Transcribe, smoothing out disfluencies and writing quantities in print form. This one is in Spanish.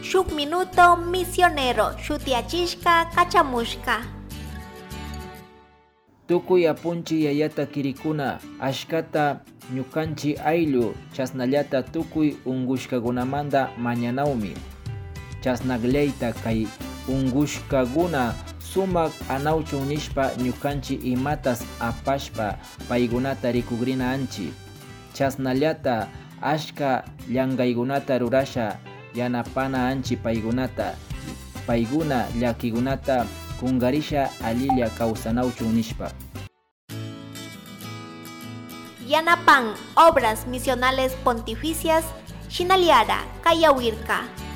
shuk minuto misionero shutiachishka kachamushka. Tukuy apunchi yayata kirikuna ashkata ñukanchi ayllu chasnallata tukuy ungushkagunamanta mañanawmi. Chasnaqllayta kay ungushkaguna sumak anawchun nishpa ñukanchi imatas apashpa paygunata rikugrina anchi. Chasnallata ashka llankaykunata rurasha yanapana anchi paygunata. Payguna llakikunata kungarisha alilla kawsanawchun nishpa. Yanapan obras misionales pontificias shinaliara kayawirka.